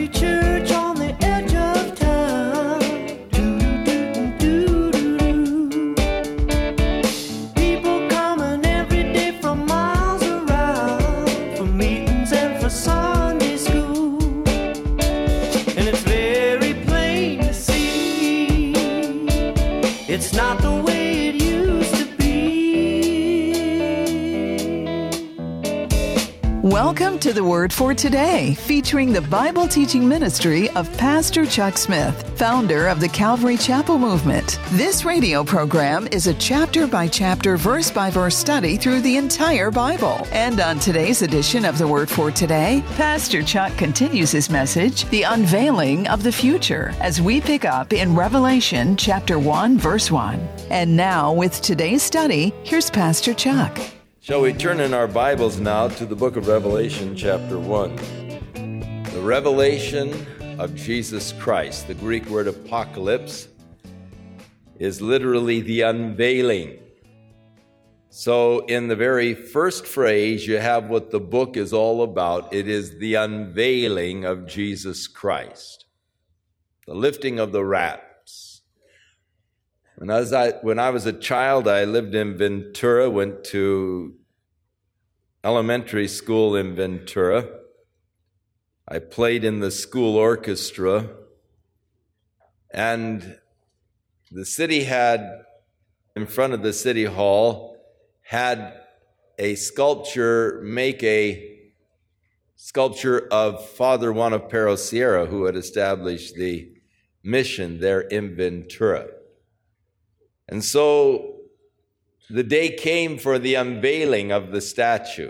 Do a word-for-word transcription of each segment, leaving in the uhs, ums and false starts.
Country church on the edge of town. Do-do-do-do-do-do. People coming every day from miles around for meetings and for Sunday school. And it's very plain to see it's not the way it used to be. Welcome to the Word for Today, featuring the Bible teaching ministry of Pastor Chuck Smith, founder of the Calvary Chapel Movement. This radio program is a chapter-by-chapter, verse-by-verse study through the entire Bible. And on today's edition of the Word for Today, Pastor Chuck continues his message, The Unveiling of the Future, as we pick up in Revelation chapter one, verse one. And now, with today's study, here's Pastor Chuck. Shall we turn in our Bibles now to the book of Revelation, chapter one. The revelation of Jesus Christ. The Greek word apocalypse is literally the unveiling. So in the very first phrase, you have what the book is all about. It is the unveiling of Jesus Christ. The lifting of the wraps. When I, was, I, when I was a child, I lived in Ventura, went to elementary school in Ventura. I played in the school orchestra, and the city had, in front of the city hall, had a sculpture, make a sculpture of Father Juanipero Sierra, who had established the mission there in Ventura. And so the day came for the unveiling of the statue.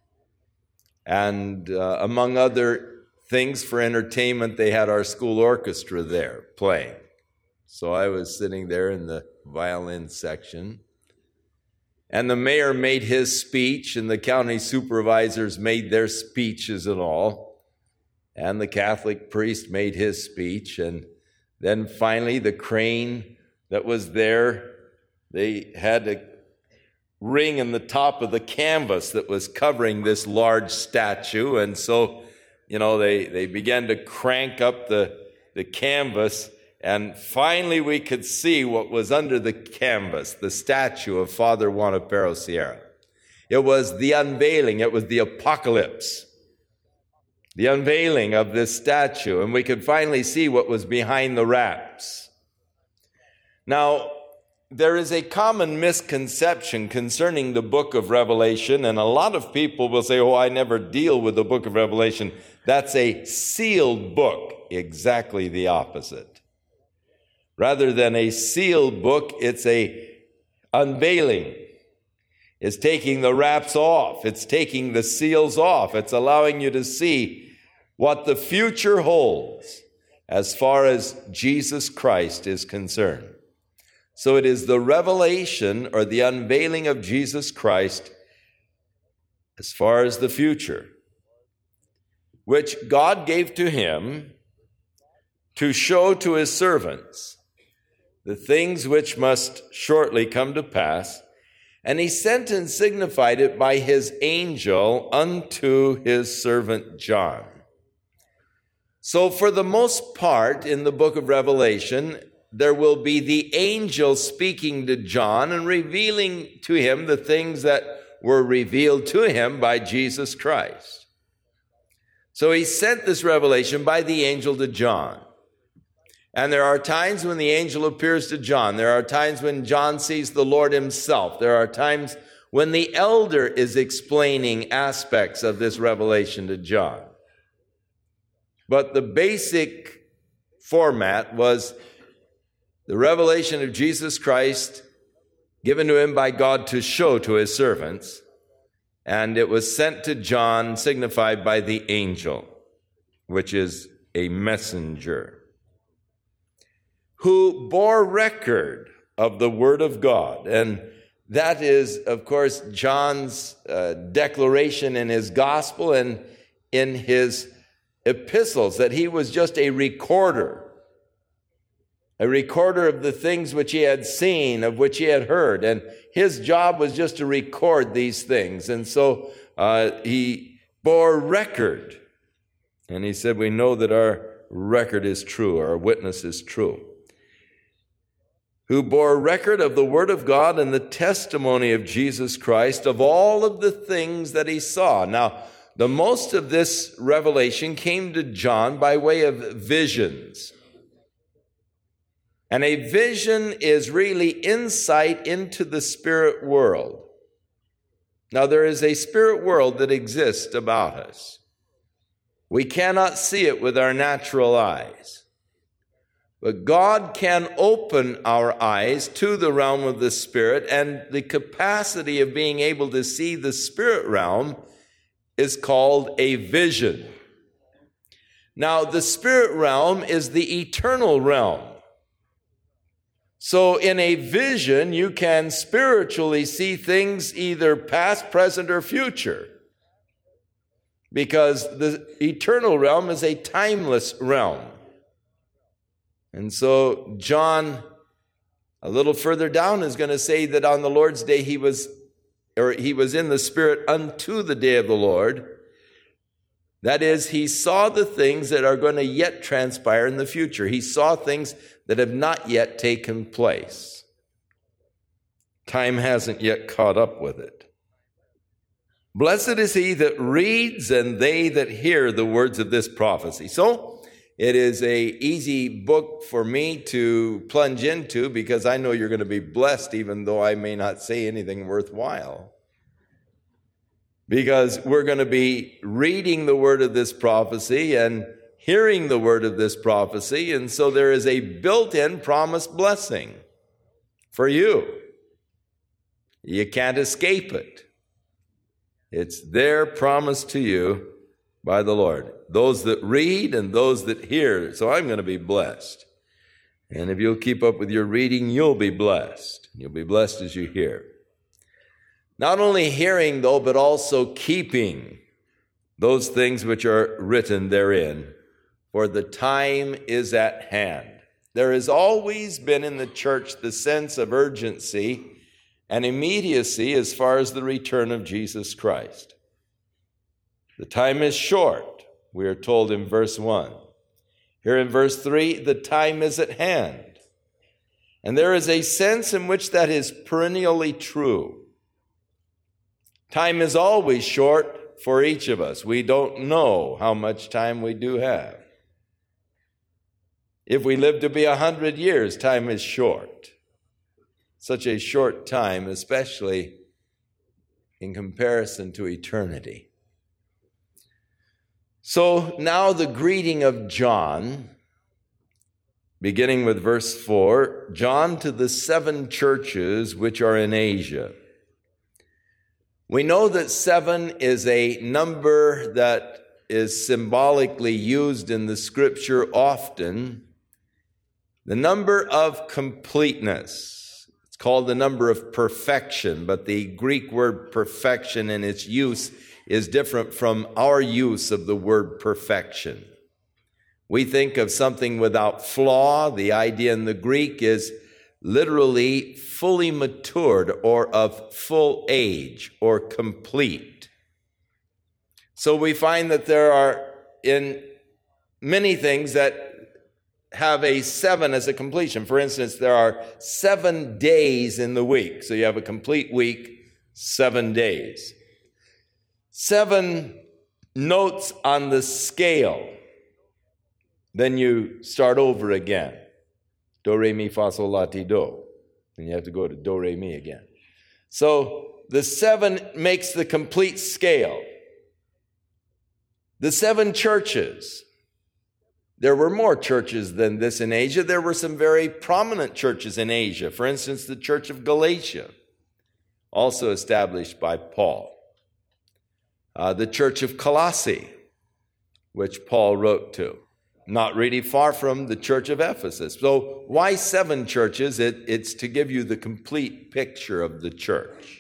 And uh, among other things for entertainment, they had our school orchestra there playing. So I was sitting there in the violin section. And the mayor made his speech, and the county supervisors made their speeches and all. And the Catholic priest made his speech. And then finally the crane that was there, they had a ring in the top of the canvas that was covering this large statue. And so, you know, they, they began to crank up the, the canvas, and finally we could see what was under the canvas, the statue of Father Juanipero Sierra. It was the unveiling, it was the apocalypse, the unveiling of this statue, and we could finally see what was behind the wraps. Now, there is a common misconception concerning the book of Revelation, and a lot of people will say, oh, I never deal with the book of Revelation. That's a sealed book. Exactly the opposite. Rather than a sealed book, it's a unveiling. It's taking the wraps off. It's taking the seals off. It's allowing you to see what the future holds as far as Jesus Christ is concerned. So it is the revelation or the unveiling of Jesus Christ as far as the future, which God gave to him to show to his servants the things which must shortly come to pass. And he sent and signified it by his angel unto his servant John. So for the most part in the book of Revelation, there will be the angel speaking to John and revealing to him the things that were revealed to him by Jesus Christ. So he sent this revelation by the angel to John. And there are times when the angel appears to John. There are times when John sees the Lord himself. There are times when the elder is explaining aspects of this revelation to John. But the basic format was the revelation of Jesus Christ given to him by God to show to his servants, and it was sent to John, signified by the angel, which is a messenger, who bore record of the word of God. And that is, of course, John's uh, declaration in his gospel and in his epistles, that he was just a recorder. A recorder of the things which he had seen, of which he had heard. And his job was just to record these things. And so uh, he bore record And he said, we know that our record is true, our witness is true. Who bore record of the word of God and the testimony of Jesus Christ of all of the things that he saw. Now, the most of this revelation came to John by way of visions. And a vision is really insight into the spirit world. Now, there is a spirit world that exists about us. We cannot see it with our natural eyes. But God can open our eyes to the realm of the spirit, and the capacity of being able to see the spirit realm is called a vision. Now, the spirit realm is the eternal realm. So in a vision, you can spiritually see things either past, present, or future, because the eternal realm is a timeless realm. And so John, a little further down, is going to say that on the Lord's day he was, or he was in the Spirit unto the day of the Lord. That is, he saw the things that are going to yet transpire in the future. He saw things that have not yet taken place. Time hasn't yet caught up with it. Blessed is he that reads and they that hear the words of this prophecy. So, it is a easy book for me to plunge into because I know you're going to be blessed even though I may not say anything worthwhile. Because we're going to be reading the word of this prophecy and hearing the word of this prophecy, and so there is a built-in promised blessing for you. You can't escape it. It's there promised to you by the Lord. Those that read and those that hear. So I'm going to be blessed. And if you'll keep up with your reading, you'll be blessed. You'll be blessed as you hear. Not only hearing, though, but also keeping those things which are written therein. For the time is at hand. There has always been in the church the sense of urgency and immediacy as far as the return of Jesus Christ. The time is short, we are told in verse one. Here in verse three, the time is at hand. And there is a sense in which that is perennially true. Time is always short for each of us. We don't know how much time we do have. If we live to be a hundred years, time is short. Such a short time, especially in comparison to eternity. So now the greeting of John, beginning with verse four, John to the seven churches which are in Asia. We know that seven is a number that is symbolically used in the scripture often. The number of completeness. It's called the number of perfection, but the Greek word perfection in its use is different from our use of the word perfection. We think of something without flaw. The idea in the Greek is literally fully matured or of full age or complete. So we find that there are in many things that have a seven as a completion. For instance, there are seven days in the week. So you have a complete week, seven days. Seven notes on the scale. Then you start over again. Do, re, mi, fa, sol, la, ti, do. And you have to go to do, re, mi again. So the seven makes the complete scale. The seven churches. There were more churches than this in Asia. There were some very prominent churches in Asia. For instance, the Church of Galatia, also established by Paul. Uh, the Church of Colossae, which Paul wrote to. Not really far from the Church of Ephesus. So why seven churches? It, it's to give you the complete picture of the church.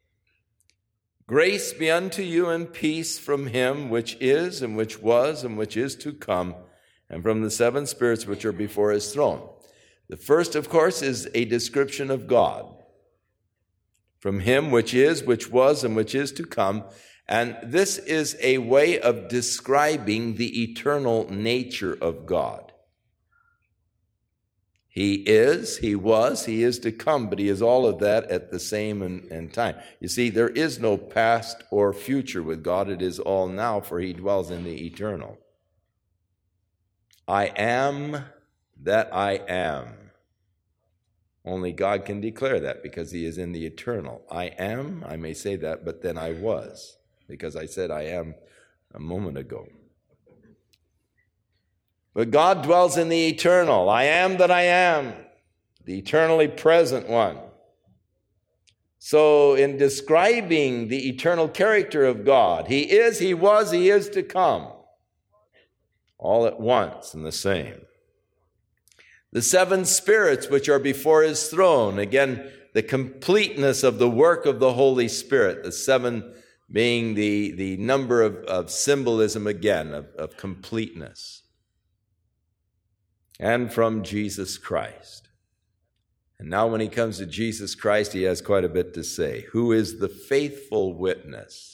Grace be unto you and peace from him which is and which was and which is to come, and from the seven spirits which are before his throne. The first, of course, is a description of God. From him which is, which was, and which is to come. And this is a way of describing the eternal nature of God. He is, he was, he is to come, but he is all of that at the same in, in time. You see, there is no past or future with God. It is all now, for he dwells in the eternal. I am that I am. Only God can declare that because he is in the eternal. I am, I may say that, but then I was, because I said I am a moment ago. But God dwells in the eternal. I am that I am, the eternally present one. So in describing the eternal character of God, he is, he was, he is to come, all at once and the same. The seven spirits which are before his throne, again, the completeness of the work of the Holy Spirit, the seven being the, the number of, of symbolism again, of, of completeness. And from Jesus Christ. And now when he comes to Jesus Christ, he has quite a bit to say. Who is the faithful witness?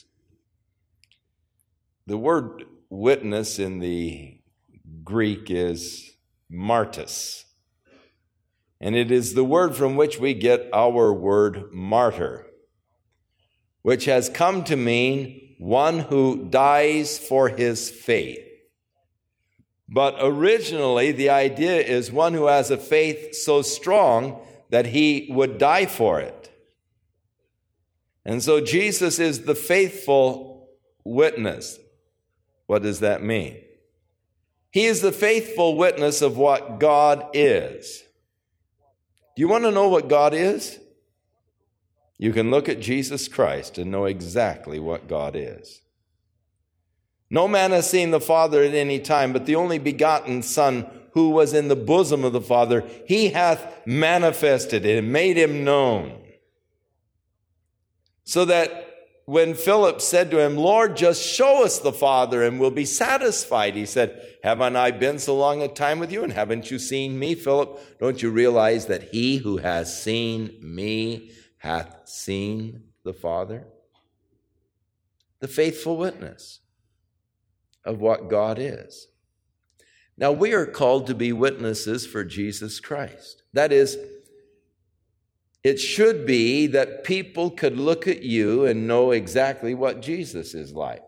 The word witness in the Greek is martys. And it is the word from which we get our word martyr, which has come to mean one who dies for his faith. But originally, the idea is one who has a faith so strong that he would die for it. And so Jesus is the faithful witness. What does that mean? He is the faithful witness of what God is. Do you want to know what God is? You can look at Jesus Christ and know exactly what God is. No man has seen the Father at any time, but the only begotten Son who was in the bosom of the Father, he hath manifested it and made him known. So that when Philip said to him, Lord, just show us the Father and we'll be satisfied, he said, haven't I been so long a time with you and haven't you seen me, Philip? Don't you realize that he who has seen me hath seen the Father? The faithful witness of what God is. Now, we are called to be witnesses for Jesus Christ. That is, it should be that people could look at you and know exactly what Jesus is like.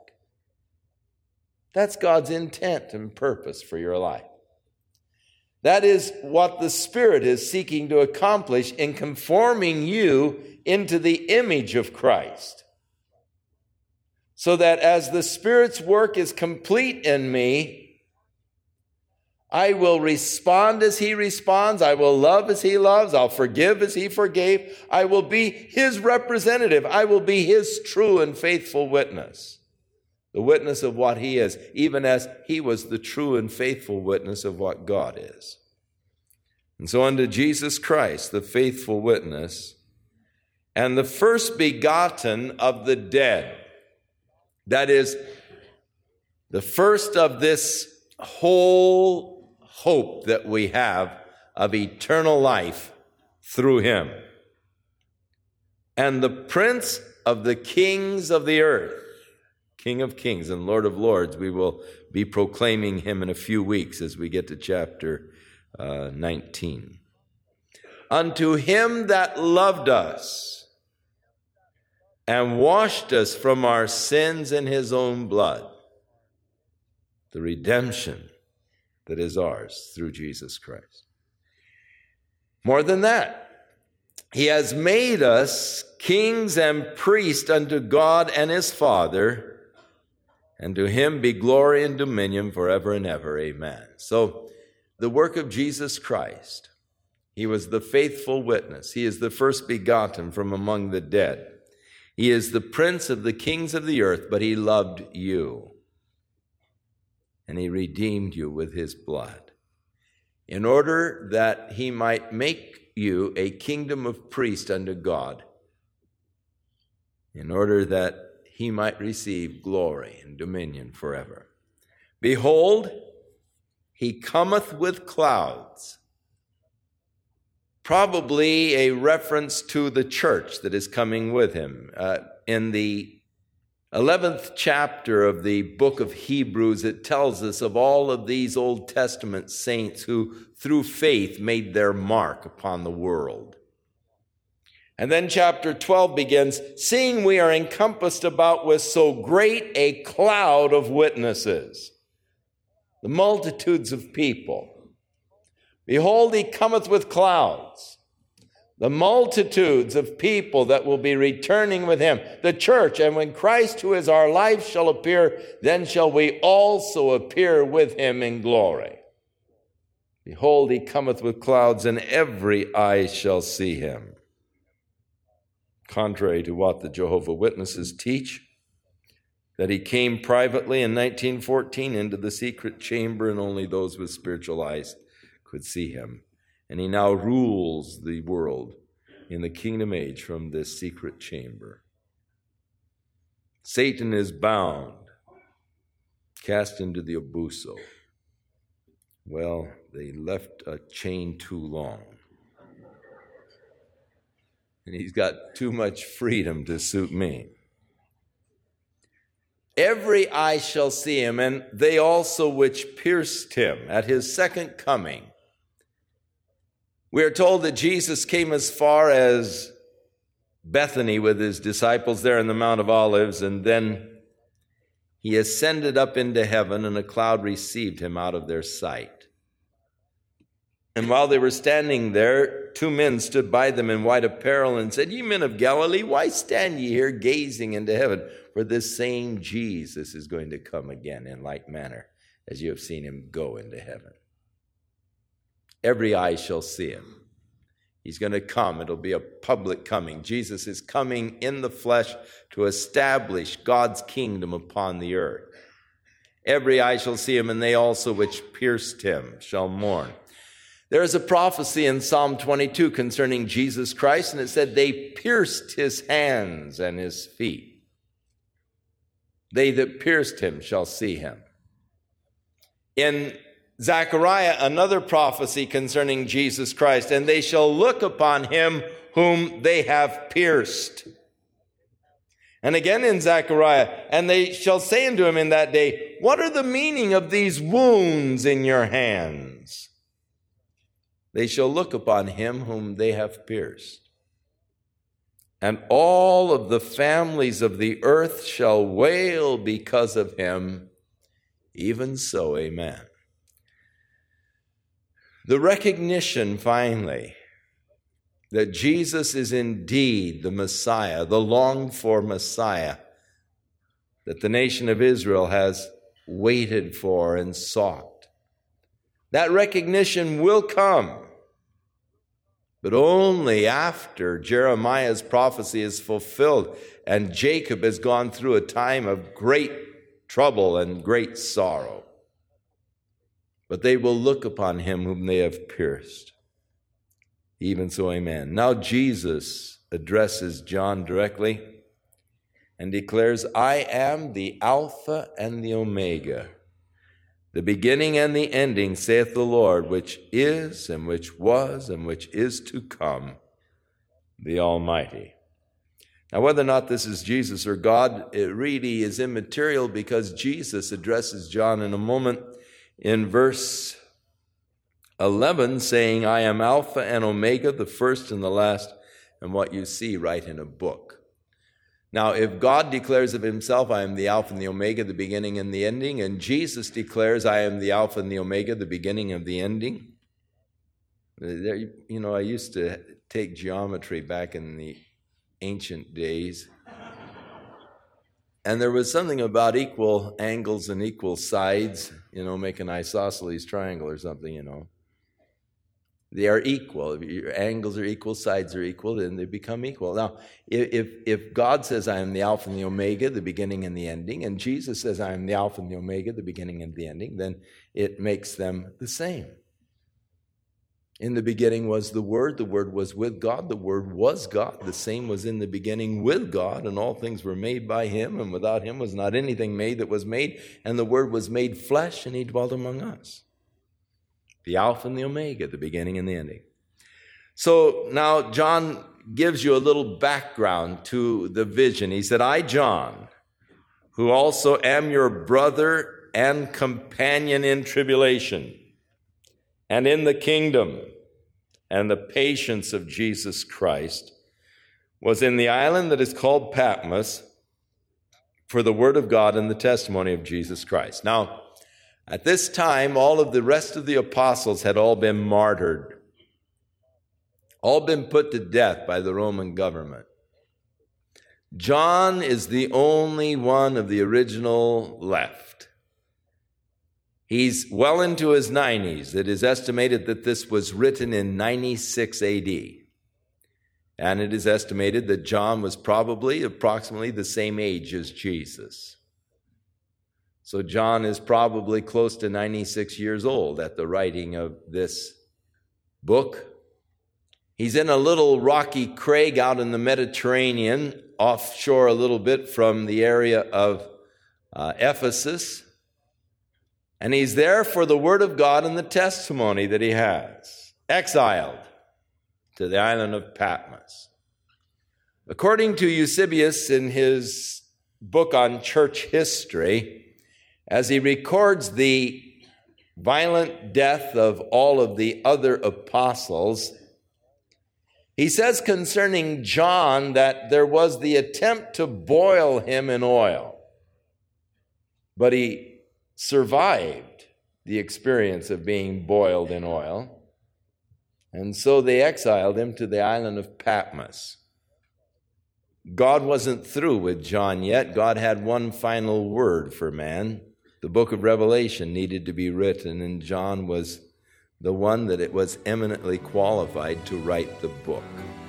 That's God's intent and purpose for your life. That is what the Spirit is seeking to accomplish in conforming you into the image of Christ. So that as the Spirit's work is complete in me, I will respond as he responds. I will love as he loves. I'll forgive as he forgave. I will be his representative. I will be his true and faithful witness. The witness of what he is, even as he was the true and faithful witness of what God is. And so unto Jesus Christ, the faithful witness, and the first begotten of the dead. That is, the first of this whole hope that we have of eternal life through him. And the Prince of the kings of the earth, King of kings and Lord of lords, we will be proclaiming him in a few weeks as we get to chapter uh, nineteen. Unto him that loved us, and washed us from our sins in his own blood. The redemption that is ours through Jesus Christ. More than that, he has made us kings and priests unto God and his Father, and to him be glory and dominion forever and ever. Amen. So, the work of Jesus Christ, he was the faithful witness. He is the first begotten from among the dead. He is the prince of the kings of the earth, but he loved you. And he redeemed you with his blood, in order that he might make you a kingdom of priests unto God, in order that he might receive glory and dominion forever. Behold, he cometh with clouds. Probably a reference to the church that is coming with him. Uh, in the eleventh chapter of the book of Hebrews, it tells us of all of these Old Testament saints who, through faith, made their mark upon the world. And then chapter twelve begins, seeing we are encompassed about with so great a cloud of witnesses, the multitudes of people. Behold, he cometh with clouds, the multitudes of people that will be returning with him, the church. And when Christ, who is our life, shall appear, then shall we also appear with him in glory. Behold, he cometh with clouds, and every eye shall see him. Contrary to what the Jehovah's Witnesses teach, that he came privately in nineteen fourteen into the secret chamber, and only those with spiritual eyes could see him. And he now rules the world in the kingdom age from this secret chamber. Satan is bound, cast into the abuso. Well, they left a chain too long. And he's got too much freedom to suit me. Every eye shall see him, and they also which pierced him at his second coming. We are told that Jesus came as far as Bethany with his disciples there in the Mount of Olives, and then he ascended up into heaven, and a cloud received him out of their sight. And while they were standing there, two men stood by them in white apparel and said, Ye men of Galilee, why stand ye here gazing into heaven? For this same Jesus is going to come again in like manner as you have seen him go into heaven. Every eye shall see him. He's going to come. It'll be a public coming. Jesus is coming in the flesh to establish God's kingdom upon the earth. Every eye shall see him, and they also which pierced him shall mourn. There is a prophecy in Psalm twenty-two concerning Jesus Christ, and it said, they pierced his hands and his feet. They that pierced him shall see him. In Zechariah, another prophecy concerning Jesus Christ, and they shall look upon him whom they have pierced. And again in Zechariah, and they shall say unto him in that day, What are the meaning of these wounds in your hands? They shall look upon him whom they have pierced. And all of the families of the earth shall wail because of him. Even so, amen. The recognition, finally, that Jesus is indeed the Messiah, the longed-for Messiah, that the nation of Israel has waited for and sought. That recognition will come, but only after Jeremiah's prophecy is fulfilled and Jacob has gone through a time of great trouble and great sorrow. But they will look upon him whom they have pierced. Even so, amen. Now Jesus addresses John directly and declares, I am the Alpha and the Omega, the beginning and the ending, saith the Lord, which is and which was and which is to come, the Almighty. Now, whether or not this is Jesus or God, it really is immaterial, because Jesus addresses John in a moment in verse eleven, saying, I am Alpha and Omega, the first and the last, and what you see write in a book. Now, if God declares of himself, I am the Alpha and the Omega, the beginning and the ending, and Jesus declares, I am the Alpha and the Omega, the beginning and the ending. There, you know, I used to take geometry back in the ancient days, and there was something about equal angles and equal sides, you know, make an isosceles triangle or something, you know. They are equal. If your angles are equal, sides are equal, then they become equal. Now, if, if God says, I am the Alpha and the Omega, the beginning and the ending, and Jesus says, I am the Alpha and the Omega, the beginning and the ending, then it makes them the same. In the beginning was the Word, the Word was with God, the Word was God, the same was in the beginning with God, and all things were made by him, and without him was not anything made that was made, and the Word was made flesh, and he dwelt among us. The Alpha and the Omega, the beginning and the ending. So now John gives you a little background to the vision. He said, I, John, who also am your brother and companion in tribulation, and in the kingdom and the patience of Jesus Christ, was in the island that is called Patmos for the word of God and the testimony of Jesus Christ. Now, at this time, all of the rest of the apostles had all been martyred, all been put to death by the Roman government. John is the only one of the original left. He's well into his nineties. It is estimated that this was written in ninety-six A D. And it is estimated that John was probably approximately the same age as Jesus. So John is probably close to ninety-six years old at the writing of this book. He's in a little rocky crag out in the Mediterranean, offshore a little bit from the area of uh, Ephesus. And he's there for the word of God and the testimony that he has, exiled to the island of Patmos. According to Eusebius in his book on church history, as he records the violent death of all of the other apostles, he says concerning John that there was the attempt to boil him in oil, but he survived the experience of being boiled in oil, and so they exiled him to the island of Patmos. God wasn't through with John yet. God had one final word for man. The book of Revelation needed to be written, and John was the one that it was eminently qualified to write the book.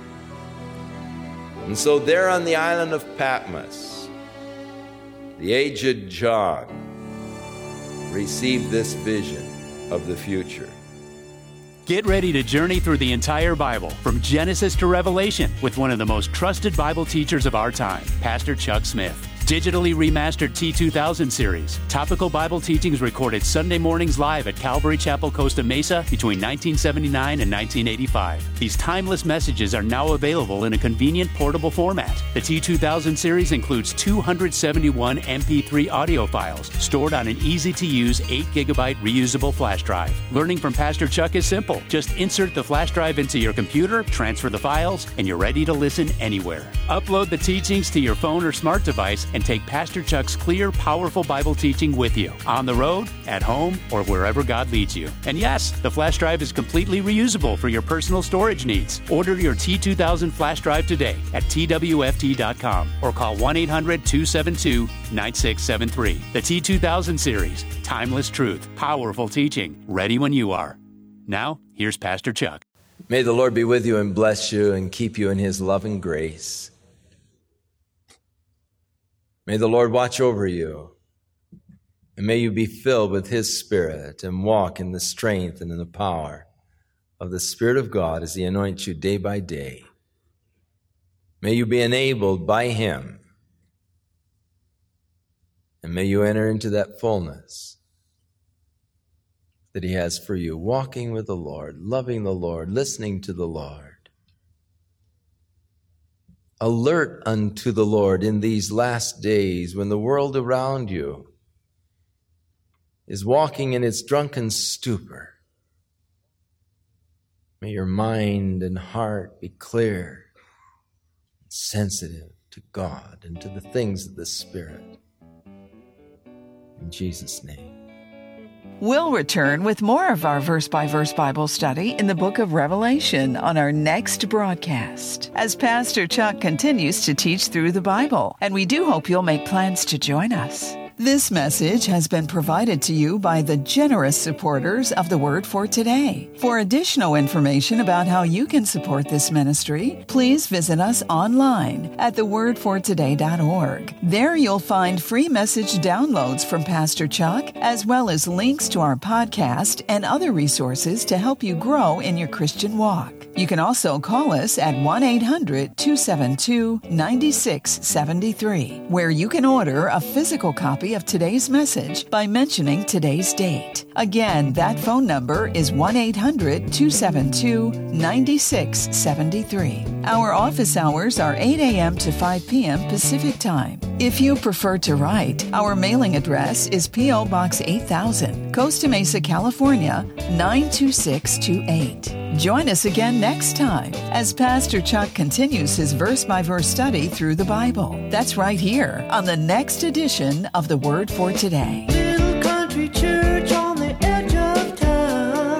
And so there on the island of Patmos, the aged John received this vision of the future. Get ready to journey through the entire Bible, from Genesis to Revelation, with one of the most trusted Bible teachers of our time, Pastor Chuck Smith. Digitally remastered T two thousand series. Topical Bible teachings recorded Sunday mornings live at Calvary Chapel, Costa Mesa between nineteen seventy-nine and nineteen eighty-five. These timeless messages are now available in a convenient portable format. The T two thousand series includes two hundred seventy-one M P three audio files stored on an easy-to-use eight gigabyte reusable flash drive. Learning from Pastor Chuck is simple. Just insert the flash drive into your computer, transfer the files, and you're ready to listen anywhere. Upload the teachings to your phone or smart device and take Pastor Chuck's clear, powerful Bible teaching with you, on the road, at home, or wherever God leads you. And yes, the flash drive is completely reusable for your personal storage needs. Order your T two thousand flash drive today at T W F T dot com or call one eight hundred two seven two nine six seven three. The T two thousand series, timeless truth, powerful teaching, ready when you are. Now, here's Pastor Chuck. May the Lord be with you and bless you and keep you in his loving grace. May the Lord watch over you, and may you be filled with his Spirit and walk in the strength and in the power of the Spirit of God as he anoints you day by day. May you be enabled by him, and may you enter into that fullness that he has for you, walking with the Lord, loving the Lord, listening to the Lord. Alert unto the Lord in these last days when the world around you is walking in its drunken stupor. May your mind and heart be clear and sensitive to God and to the things of the Spirit. In Jesus' name. We'll return with more of our verse-by-verse Bible study in the book of Revelation on our next broadcast, as Pastor Chuck continues to teach through the Bible, and we do hope you'll make plans to join us. This message has been provided to you by the generous supporters of the Word for Today. For additional information about how you can support this ministry, please visit us online at the word for today dot org. There you'll find free message downloads from Pastor Chuck, as well as links to our podcast and other resources to help you grow in your Christian walk. You can also call us at one eight hundred two seven two nine six seven three, where you can order a physical copy of today's message by mentioning today's date. Again, that phone number is one eight hundred two seven two nine six seven three. Our office hours are eight a.m. to five p.m. Pacific Time. If you prefer to write, our mailing address is P O. Box eight thousand, Costa Mesa, California, nine two six two eight. Join us again next time as Pastor Chuck continues his verse-by-verse study through the Bible. That's right here on the next edition of The Word for Today. Little country church on the edge of town.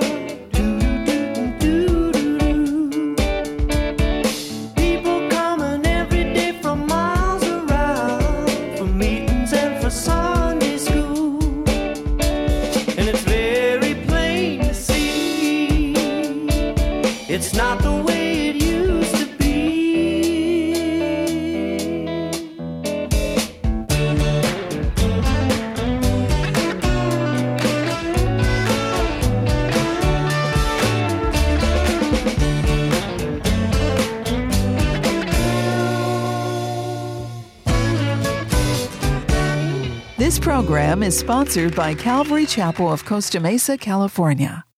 Doo-doo-doo-doo-doo. People coming every day from miles around for meetings and for Sunday school. And it's very plain to see it's not the way it used to be. This program is sponsored by Calvary Chapel of Costa Mesa, California.